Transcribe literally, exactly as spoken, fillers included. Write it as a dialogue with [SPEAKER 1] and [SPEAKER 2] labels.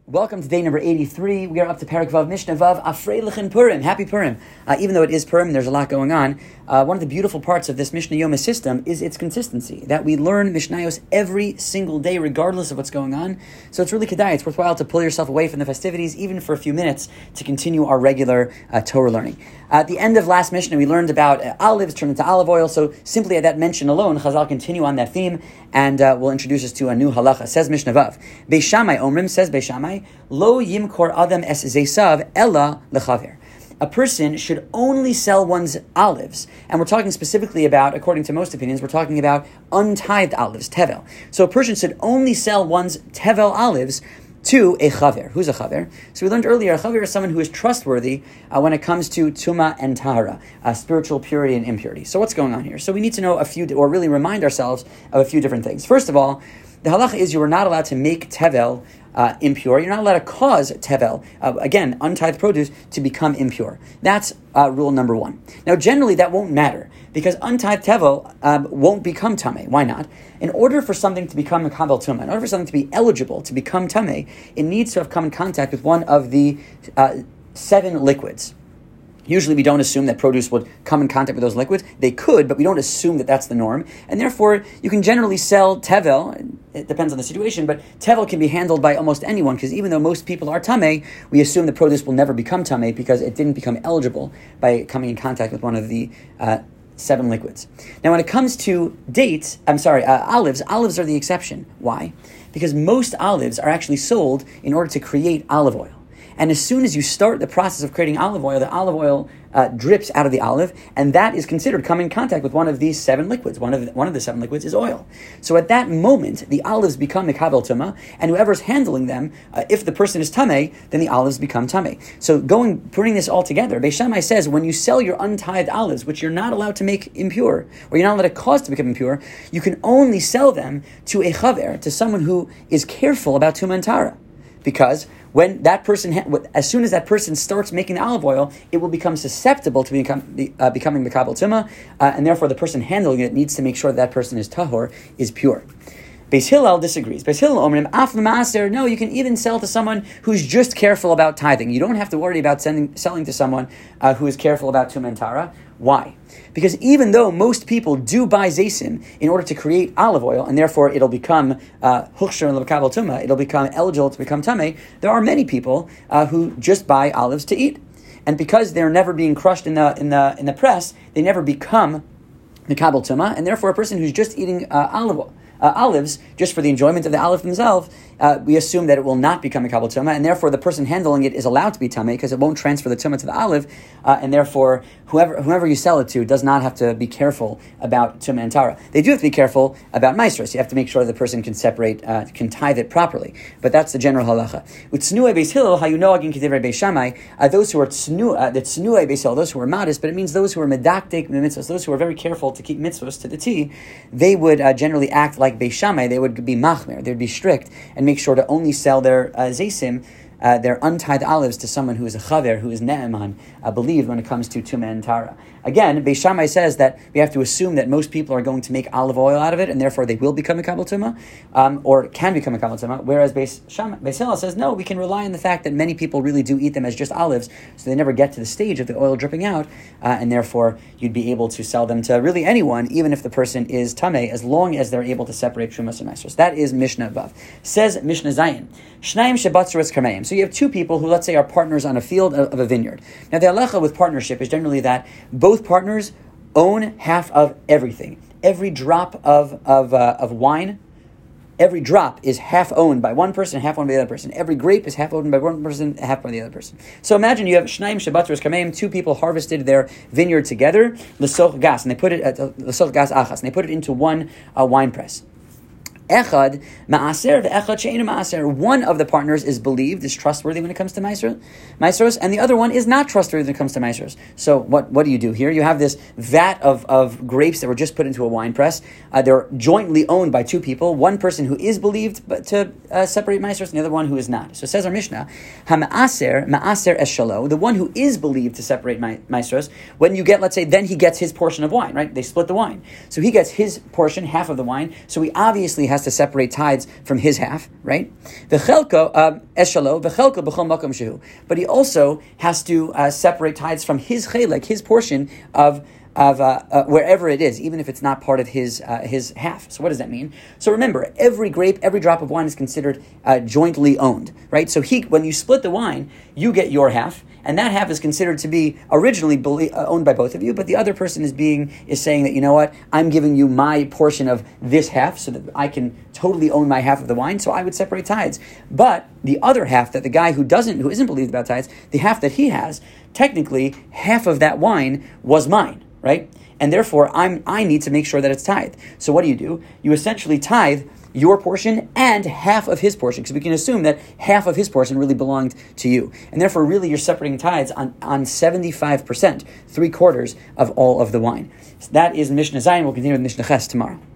[SPEAKER 1] Welcome to day number eighty-three. We are up to Parak Vav, Mishnah Vav, Afreilichen Purim. Happy Purim. Uh, even though it is Purim, there's a lot going on. Uh, one of the beautiful parts of this Mishnah Yoma system is its consistency, that we learn Mishnayos every single day, regardless of what's going on. So it's really kedai. It's worthwhile to pull yourself away from the festivities, even for a few minutes, to continue our regular uh, Torah learning. Uh, at the end of last Mishnah, we learned about uh, olives turned into olive oil. So simply at that mention alone, Chazal continue on that theme, and uh, will introduce us to a new halacha. Says Mishnah Vav. Beis Shammai Omrim, says Beis Shammai, Lo yimkor adam es zeisav ella lechaver. A person should only sell one's olives. And we're talking specifically about, according to most opinions, we're talking about untithed olives, tevel. So a person should only sell one's tevel olives to a chaver. Who's a chaver? So we learned earlier, a chaver is someone who is trustworthy uh, when it comes to tuma and tahara, uh, spiritual purity and impurity. So what's going on here? So we need to know a few, or really remind ourselves of a few different things. First of all, the halacha is you are not allowed to make tevel Uh, impure. You're not allowed to cause tevel, uh, again, untithed produce, to become impure. That's uh, rule number one. Now, generally, that won't matter, because untithed tevel um, won't become tameh. Why not? In order for something to become a kabel tumah, in order for something to be eligible to become tameh, it needs to have come in contact with one of the uh, seven liquids. Usually we don't assume that produce would come in contact with those liquids. They could, but we don't assume that that's the norm. And therefore, you can generally sell tevel. It depends on the situation, but tevel can be handled by almost anyone, because even though most people are tameh, we assume the produce will never become tameh because it didn't become eligible by coming in contact with one of the uh, seven liquids. Now, when it comes to dates, I'm sorry, uh, olives, olives are the exception. Why? Because most olives are actually sold in order to create olive oil. And as soon as you start the process of creating olive oil, the olive oil uh, drips out of the olive, and that is considered coming in contact with one of these seven liquids. One of the, one of the seven liquids is oil. So at that moment, the olives become mekabel tumah, and whoever's handling them, uh, if the person is tameh, then the olives become tameh. So going, putting this all together, Beis Shammai says when you sell your untithed olives, which you're not allowed to make impure, or you're not allowed to cause to become impure, you can only sell them to a chaver, to someone who is careful about tumah and tara. Because when that person, as soon as that person starts making the olive oil, it will become susceptible to become, uh, becoming mekabel tumah, uh, and therefore the person handling it needs to make sure that, that person is tahor, is pure. Beis Hillel disagrees. Beis Hillel omrim af l'maaser. No, you can even sell to someone who's just careful about tithing. You don't have to worry about sending, selling to someone uh, who is careful about tumah and tara. Why? Because even though most people do buy zaysim in order to create olive oil, and therefore it'll become huksher and l'kabel tumah, it'll become eligible to become tameh, there are many people uh, who just buy olives to eat, and because they're never being crushed in the in the in the press, they never become l'kabel tumah, and therefore a person who's just eating uh, olive oil. Uh, olives, just for the enjoyment of the olive themselves, uh, we assume that it will not become a kabel tumah, and therefore the person handling it is allowed to be tameh because it won't transfer the tumah to the olive, uh, and therefore whoever whoever you sell it to does not have to be careful about tumah and tara. They do have to be careful about maestros. You have to make sure the person can separate, uh, can tithe it properly. But that's the general halacha. U'tznuei Beis Hillel hayunogin k'divrei Beis Shammai. Those who are tznuei, the tznuei Beis Hillel, those who are modest, but it means those who are medakdek mitzvos, those who are very careful to keep mitzvos to the T, they would uh, generally act like Beis Shammai. They would be machmer, they would be strict, and make sure to only sell their uh, zaysim, uh, their untithed olives, to someone who is a chaver, who is ne'eman, uh, believed when it comes to tumah and tara. Again, Beis Shammai says that we have to assume that most people are going to make olive oil out of it, and therefore they will become a kabel tumah, um, or can become a kabel tumah. Whereas Beis Shammai, Beis Hillel says no, we can rely on the fact that many people really do eat them as just olives, so they never get to the stage of the oil dripping out, uh, and therefore you'd be able to sell them to really anyone, even if the person is tameh, as long as they're able to separate shumas and maestros. That is Mishnah Vav. Says Mishnah Zayin, Shnayim shebatzuras karmeim. So you have two people who, let's say, are partners on a field of, of a vineyard. Now the halacha with partnership is generally that both partners own half of everything. Every drop of of uh, of wine, every drop is half owned by one person, half owned by the other person. Every grape is half owned by one person, half by the other person. So imagine you have Shnaim Shabbatros Kameim, two people harvested their vineyard together, L'soch gas, and they put it at L'soch gas achas, and they put it into one uh, wine press. Echad ma'aser ve'echad she'einu ma'aser. One of the partners is believed, is trustworthy when it comes to maestros, maestros, and the other one is not trustworthy when it comes to maestros. So what, what do you do here? You have this vat of, of grapes that were just put into a wine press. Uh, they're jointly owned by two people. One person who is believed but to uh, separate maestros, and the other one who is not. So it says our Mishnah, ha'ma'aser ma'aser es shalo. The one who is believed to separate maestros, when you get, let's say, then he gets his portion of wine, right? They split the wine. So he gets his portion, half of the wine. So he obviously has has to separate tithes from his half, right? V'chelko eshalo v'chelko b'chol makom shehu. But he also has to uh, separate tithes from his chelek, his portion of of uh, uh, wherever it is, even if it's not part of his uh, his half. So what does that mean? So remember, every grape, every drop of wine is considered uh, jointly owned, right? So he, when you split the wine, you get your half, and that half is considered to be originally belie- uh, owned by both of you, but the other person is being is saying that, you know what, I'm giving you my portion of this half so that I can totally own my half of the wine, so I would separate tithes. But the other half, that the guy who doesn't, who isn't believed about tithes, the half that he has, technically, half of that wine was mine, right? And therefore, I'm I need to make sure that it's tithed. So what do you do? You essentially tithe your portion and half of his portion, because we can assume that half of his portion really belonged to you. And therefore, really, you're separating tithes on, on seventy-five percent, three quarters of all of the wine. So that is Mishnah Zayin. We'll continue with Mishnah Ches tomorrow.